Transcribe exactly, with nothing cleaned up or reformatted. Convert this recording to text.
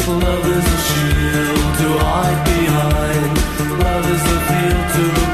Love is a shield to hide behind. Love is the field to